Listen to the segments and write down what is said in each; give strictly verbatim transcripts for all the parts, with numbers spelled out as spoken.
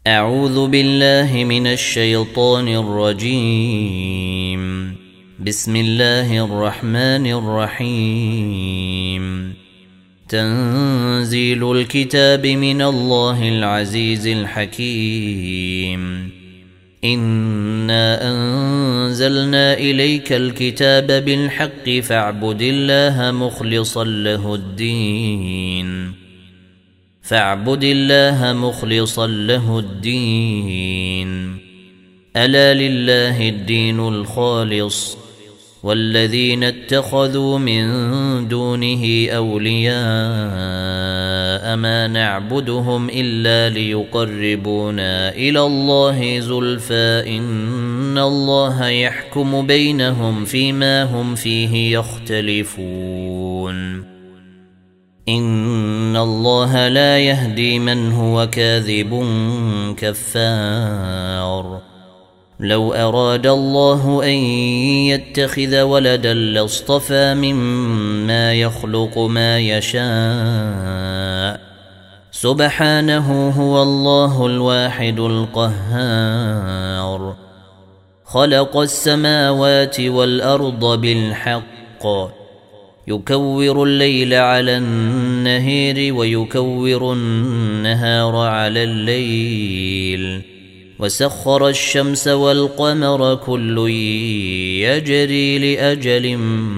أعوذ بالله من الشيطان الرجيم. بسم الله الرحمن الرحيم. تنزيل الكتاب من الله العزيز الحكيم. إنا أنزلنا إليك الكتاب بالحق فاعبد الله مخلصا له الدين فاعبد الله مخلصا له الدين ألا لله الدين الخالص والذين اتخذوا من دونه أولياء ما نعبدهم إلا ليقربونا إلى الله زلفى إن الله يحكم بينهم فيما هم فيه يختلفون إن الله لا يهدي من هو كاذب كفار. لو أراد الله أن يتخذ ولدا لاصطفى مما يخلق ما يشاء سبحانه هو الله الواحد القهار. خلق السماوات والأرض بالحق يكور الليل على النهار ويكور النهار على الليل وسخر الشمس والقمر كل يجري لأجل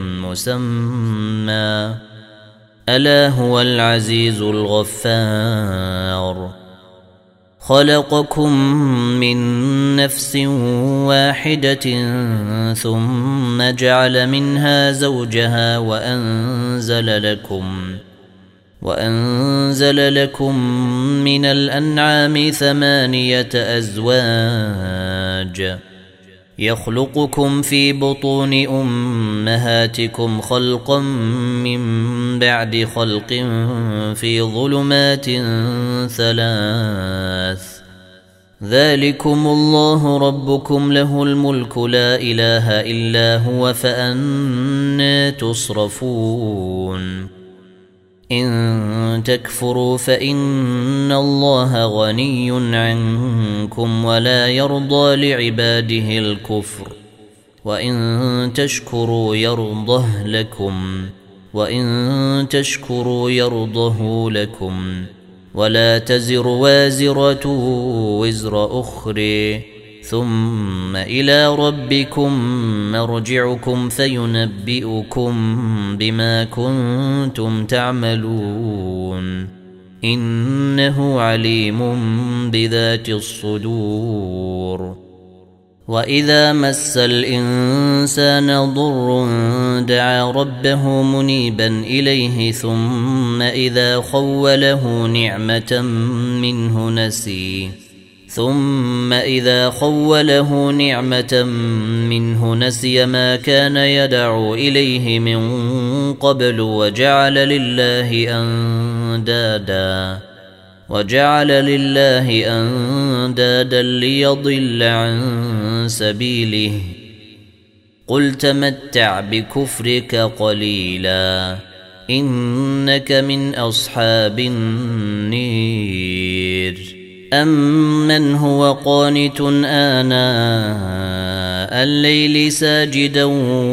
مسمى ألا هو العزيز الغفار. خلقكم من نفس واحدة ثم جعل منها زوجها وأنزل لكم وأنزل لكم من الأنعام ثمانية أزواج يخلقكم في بطون أمهاتكم خلقا من بعد خلق في ظلمات ثلاث ذلكم الله ربكم له الملك لا إله إلا هو فأنى تصرفون. إن تكفروا فإن الله غني عنكم ولا يرضى لعباده الكفر وإن تشكروا يرضه لكم وإن تشكروا يرضه لكم ولا تزر وازرة وزر أخرى ثم إلى ربكم مرجعكم فينبئكم بما كنتم تعملون إنه عليم بذات الصدور. وإذا مس الإنسان ضر دعا ربه منيبا إليه ثم إذا خوله نعمة منه نسي ثم إذا خوله نعمة منه نسي ما كان يدعو إليه من قبل وجعل لله أندادا وجعل لله أندادا ليضل عن سبيله قل تمتع بكفرك قليلا إنك من أصحاب النير. أمن هو قانت آناء الليل ساجدا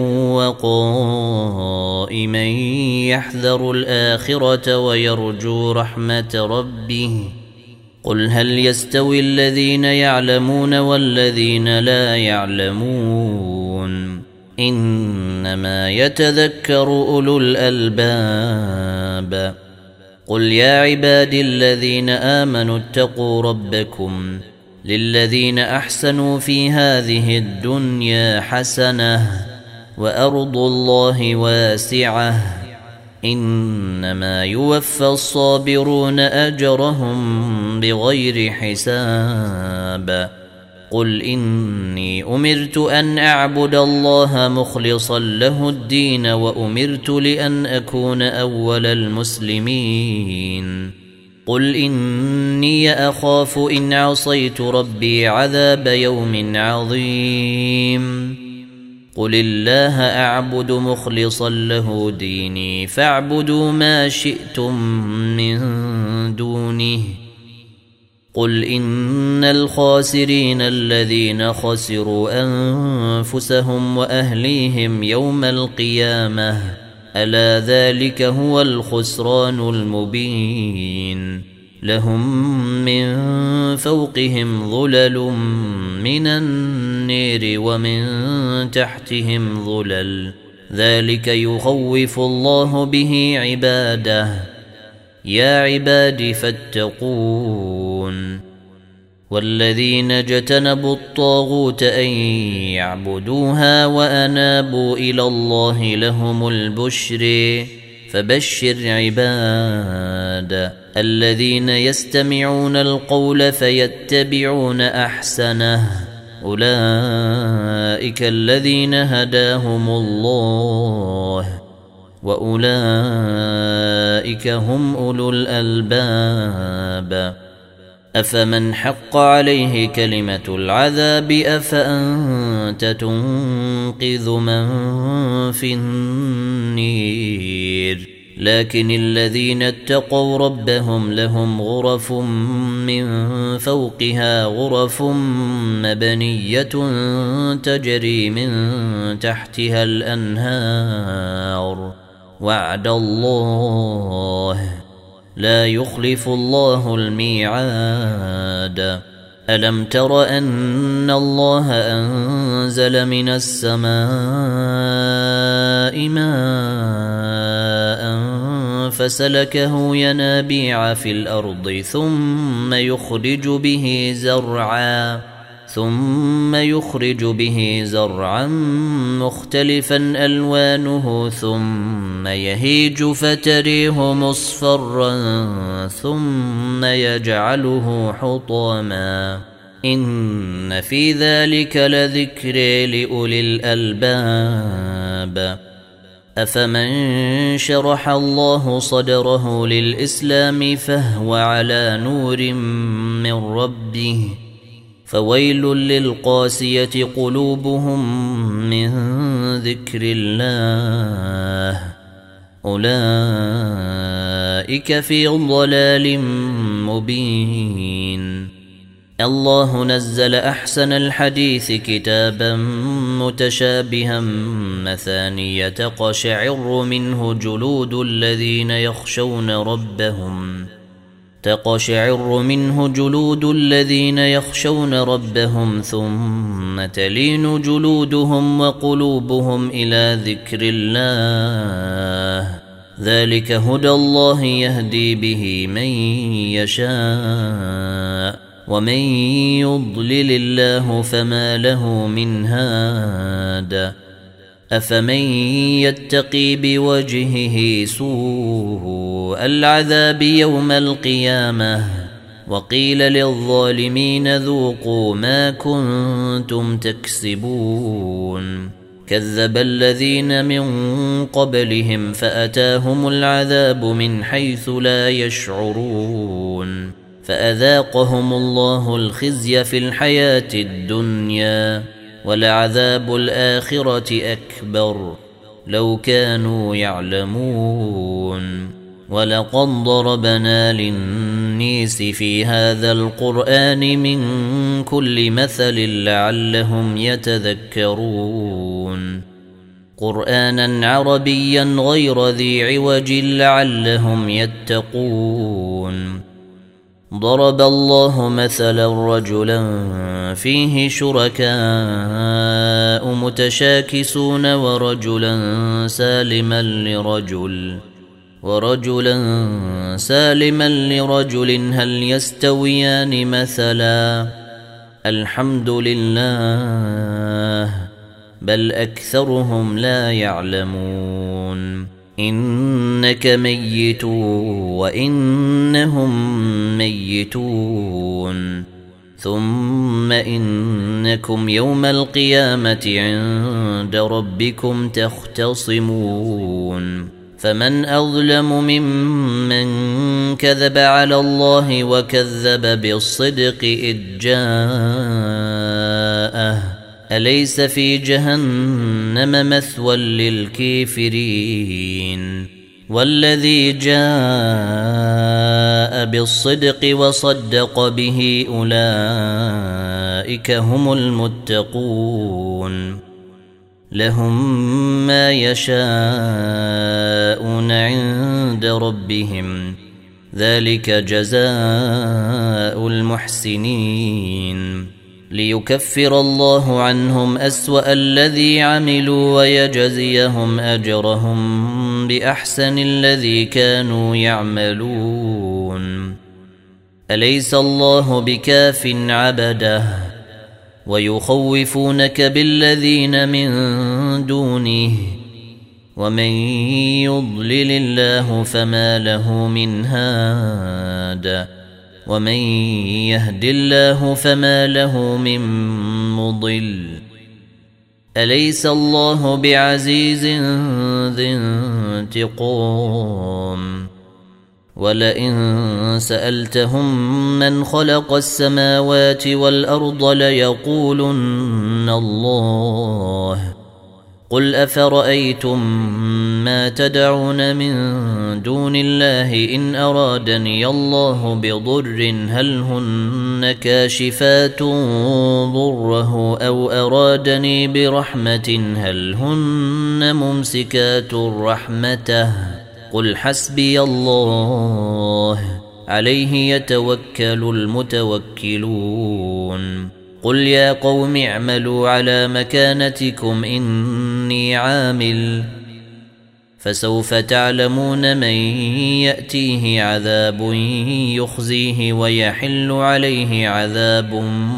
وقائما يحذر الآخرة ويرجو رحمة ربه قل هل يستوي الذين يعلمون والذين لا يعلمون إنما يتذكر أولو الألباب. قل يا عبادي الذين آمنوا اتقوا ربكم للذين أحسنوا في هذه الدنيا حسنة وأرض الله واسعة إنما يوفى الصابرون أجرهم بغير حساب. قل إني أمرت أن أعبد الله مخلصا له الدين وأمرت لأن أكون أول المسلمين. قل إني أخاف إن عصيت ربي عذاب يوم عظيم. قل الله أعبد مخلصا له ديني فاعبدوا ما شئتم من دونه قل إن الخاسرين الذين خسروا أنفسهم وأهليهم يوم القيامة ألا ذلك هو الخسران المبين لهم من فوقهم ظلل من النير ومن تحتهم ظلل ذلك يخوف الله به عباده يا عباد فاتقون والذين اجتنبوا الطاغوت أن يعبدوها وأنابوا إلى الله لهم البشر فبشر عباد الذين يستمعون القول فيتبعون أحسنه أولئك الذين هداهم الله وأولئك هم أولو الألباب أفمن حق عليه كلمة العذاب أفأنت تنقذ من في النير لكن الذين اتقوا ربهم لهم غرف من فوقها غرف مبنية تجري من تحتها الأنهار وعد الله لا يخلف الله الميعاد ألم تر أن الله أنزل من السماء ماء فسلكه ينابيع في الأرض ثم يخرج به زرعا ثم يخرج به زرعا مختلفا ألوانه ثم يهيج فتريه مصفرا ثم يجعله حطاما إن في ذلك لذكر لأولي الألباب أفمن شرح الله صدره للإسلام فهو على نور من ربه فويل للقاسية قلوبهم من ذكر الله أولئك في ضلال مبين الله نزل أحسن الحديث كتابا متشابها مثانية تقشعر منه جلود الذين يخشون ربهم تقشعر منه جلود الذين يخشون ربهم ثم تلين جلودهم وقلوبهم إلى ذكر الله ذلك هدى الله يهدي به من يشاء ومن يضلل الله فما له من هاد أفمن يتقي بوجهه سوء العذاب يوم القيامة وقيل للظالمين ذوقوا ما كنتم تكسبون كذب الذين من قبلهم فأتاهم العذاب من حيث لا يشعرون فأذاقهم الله الخزي في الحياة الدنيا ولعذاب الآخرة أكبر لو كانوا يعلمون ولقد ضربنا للناس في هذا القرآن من كل مثل لعلهم يتذكرون قرآنا عربيا غير ذي عوج لعلهم يتقون ضرب الله مثلا رجلا فيه شركاء متشاكسون ورجلا سالما لرجل ورجلا سالما لرجل هل يستويان مثلا الحمد لله بل أكثرهم لا يعلمون إنك ميت وإنهم ميتون ثم إنكم يوم القيامة عند ربكم تختصمون فمن أظلم ممن كذب على الله وكذب بالصدق إذ جاءه أليس في جهنم مثوى للكافرين والذي جاء بالصدق وصدق به أولئك هم المتقون لهم ما يشاءون عند ربهم ذلك جزاء المحسنين ليكفر الله عنهم أسوأ الذي عملوا ويجزيهم أجرهم بأحسن الذي كانوا يعملون أليس الله بكاف عبده ويخوفونك بالذين من دونه ومن يضلل الله فما له من هاد ومن يهد الله فما له من مضل أليس الله بعزيز ذي انتقام ولئن سألتهم من خلق السماوات والأرض ليقولن الله قل أفرأيتم ما تدعون من دون الله إن أرادني الله بضر هل هن كاشفات ضره أو أرادني برحمة هل هن ممسكات رحمته قل حسبي الله عليه يتوكل المتوكلون قل يا قوم اعملوا على مكانتكم إني عامل فسوف تعلمون من يأتيه عذاب يخزيه ويحل عليه عذاب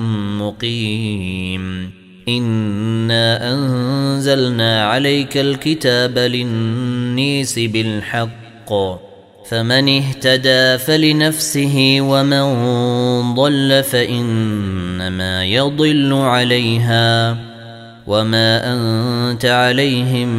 مقيم إنا أنزلنا عليك الكتاب للنيس بالحق فمن اهتدى فلنفسه ومن ضل فإنما يضل عليها وما أنت عليهم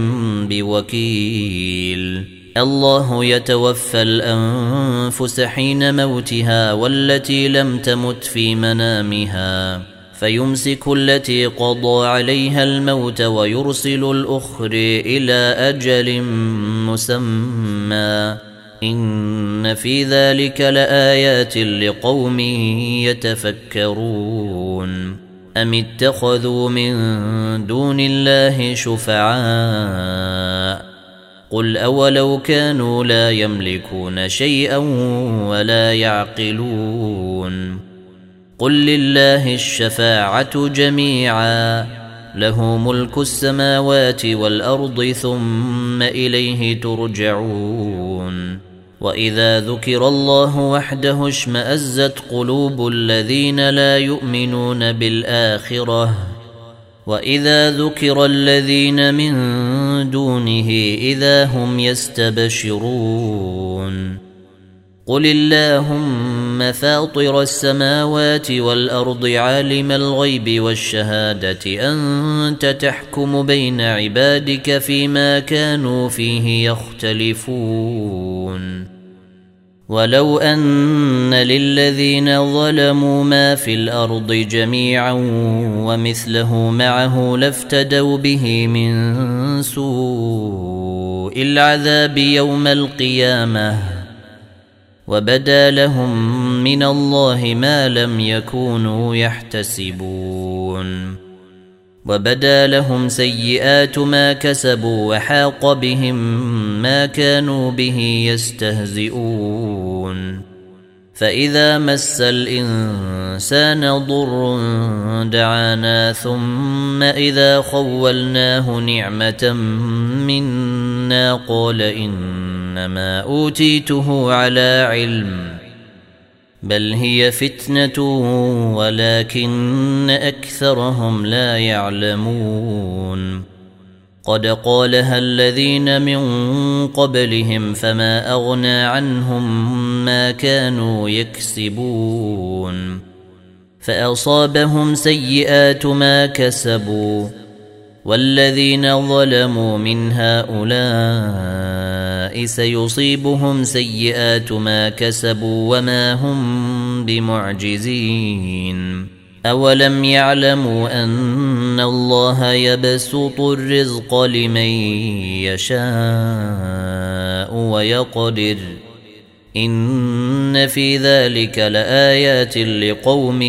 بوكيل الله يتوفى الأنفس حين موتها والتي لم تمت في منامها فيمسك التي قضى عليها الموت ويرسل الأخر إلى أجل مسمى إن في ذلك لآيات لقوم يتفكرون أم اتخذوا من دون الله شفعاء قل أولو كانوا لا يملكون شيئا ولا يعقلون قل لله الشفاعة جميعا له ملك السماوات والأرض ثم إليه ترجعون وإذا ذكر الله وحده اشمأزت قلوب الذين لا يؤمنون بالآخرة وإذا ذكر الذين من دونه إذا هم يستبشرون قل اللهم فاطر السماوات والأرض عالم الغيب والشهادة أنت تحكم بين عبادك فيما كانوا فيه يختلفون ولو أن للذين ظلموا ما في الأرض جميعا ومثله معه لافتدوا به من سوء العذاب يوم القيامة وبدا لهم من الله ما لم يكونوا يحتسبون وبدا لهم سيئات ما كسبوا وحاق بهم ما كانوا به يستهزئون فإذا مس الإنسان ضر دعانا ثم إذا خولناه نعمة منا قال إنما أوتيته على علم بل هي فتنة ولكن أكثرهم لا يعلمون قد قالها الذين من قبلهم فما أغنى عنهم ما كانوا يكسبون فأصابهم سيئات ما كسبوا والذين ظلموا من هؤلاء سيصيبهم سيئات ما كسبوا وما هم بمعجزين أولم يعلموا أن الله يبسط الرزق لمن يشاء ويقدر إن في ذلك لآيات لقوم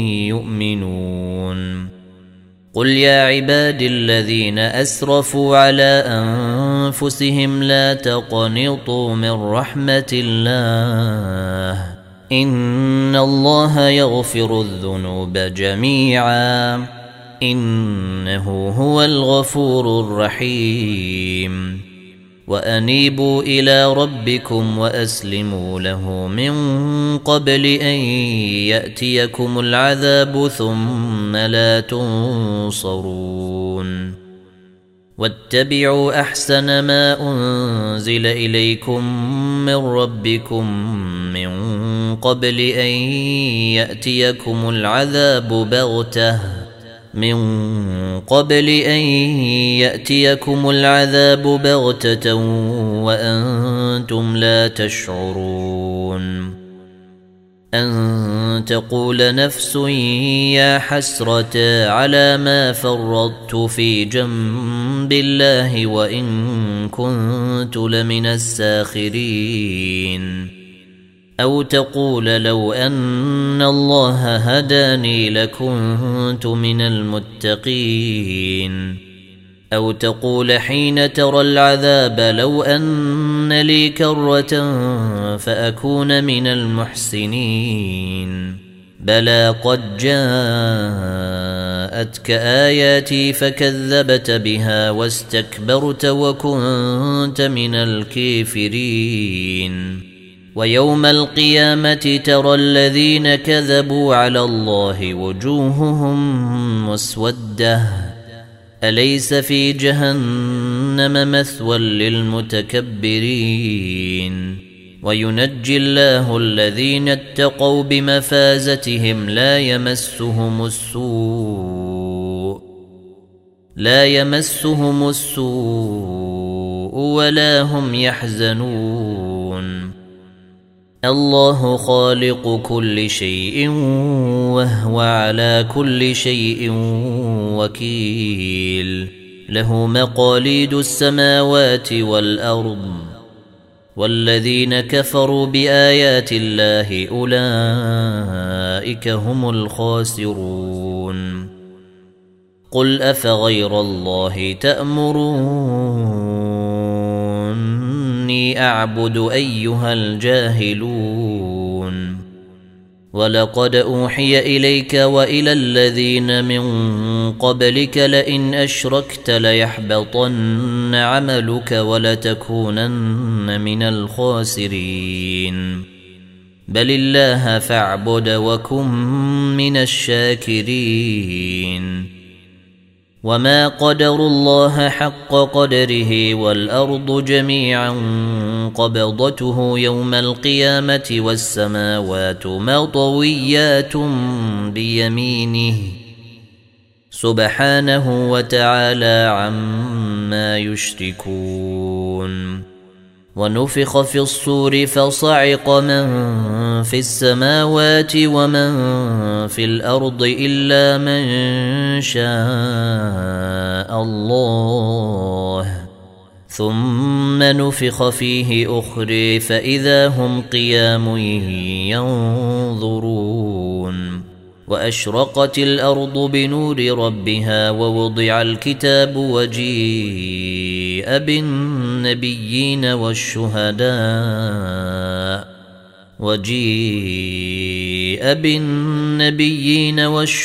يؤمنون قل يا عبادي الذين أسرفوا على أنفسهم لا تقنطوا من رحمة الله إن الله يغفر الذنوب جميعا إنه هو الغفور الرحيم وأنيبوا إلى ربكم وأسلموا له من قبل أن يأتيكم العذاب ثم لا تنصرون واتبعوا أحسن ما أنزل إليكم من ربكم من قبل أن يأتيكم العذاب بغتة من قبل أن يأتيكم العذاب بغتة وأنتم لا تشعرون أن تقول نفس يا حسرة على ما فرطت في جنب الله وإن كنت لمن الساخرين أو تقول لو أن الله هداني لكنت من المتقين أو تقول حين ترى العذاب لو أن لي كرة فأكون من المحسنين بلى قد جاءتك آياتي فكذبت بها واستكبرت وكنت من الكافرين ويوم القيامة ترى الذين كذبوا على الله وجوههم مسودة أليس في جهنم مثوى للمتكبرين وينجي الله الذين اتقوا بمفازتهم لا يمسهم السوء لا يمسهم السوء ولا هم يحزنون الله خالق كل شيء وهو على كل شيء وكيل له مقاليد السماوات والأرض والذين كفروا بآيات الله أولئك هم الخاسرون قل أفغير الله تأمروني أعبد أيها الجاهلون ولقد أوحي إليك وإلى الذين من قبلك لئن أشركت ليحبطن عملك ولتكونن من الخاسرين بل الله فاعبد وكن من الشاكرين وما قدروا الله حق قدره والأرض جميعا قبضته يوم القيامة والسماوات مطويات بيمينه سبحانه وتعالى عما يشركون ونفخ في الصور فصعق من في السماوات ومن في الأرض إلا من شاء الله ثم نفخ فيه أخرى فإذا هم قيام ينظرون وأشرقت الأرض بنور ربها ووضع الكتاب وجيء بالنبيين والشهداء وجيء بالنبيين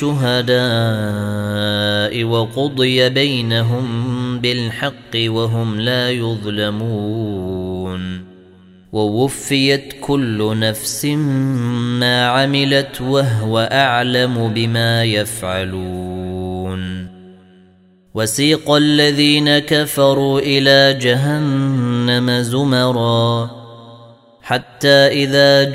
والشهداء وقضي بينهم بالحق وهم لا يظلمون ووفيت كل نفس ما عملت وهو أعلم بما يفعلون وسيق الذين كفروا إلى جهنم زمرا حتى إذا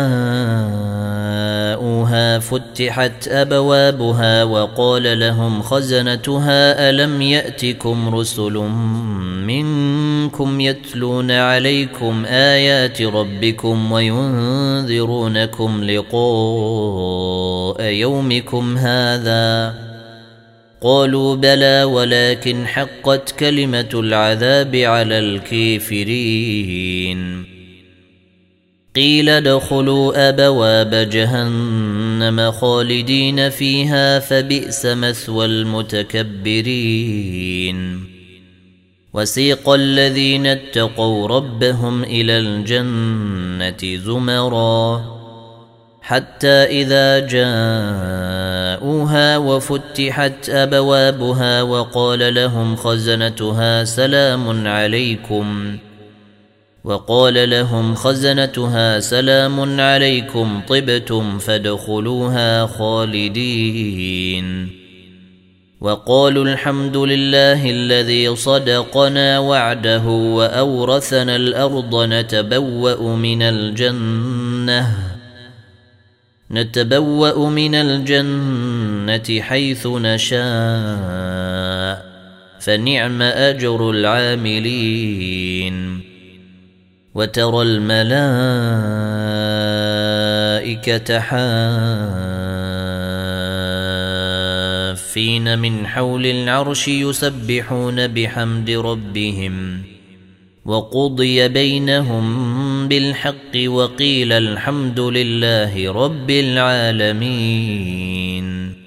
جاءوها فتحت أبوابها وقال لهم خزنتها ألم يأتكم رسل منكم يتلون عليكم آيات ربكم وينذرونكم لقاء يومكم هذا؟ قالوا بلى ولكن حقت كلمة العذاب على الكافرين. قيل ادخلوا أبواب جهنم خالدين فيها فبئس مثوى المتكبرين. وسيق الذين اتقوا ربهم إلى الجنة زمرا حتى إذا جاءوها وفتحت أبوابها وقال لهم خزنتها سلام عليكم وقال لهم خزنتها سلام عليكم طبتم فادخلوها خالدين. وقالوا الحمد لله الذي صدقنا وعده وأورثنا الأرض نتبوأ من الجنة نتبوأ من الجنة حيث نشاء فنعم أجر العاملين. وترى الملائكة حافين من حول العرش يسبحون بحمد ربهم وقضي بينهم بالحق وقيل الحمد لله رب العالمين.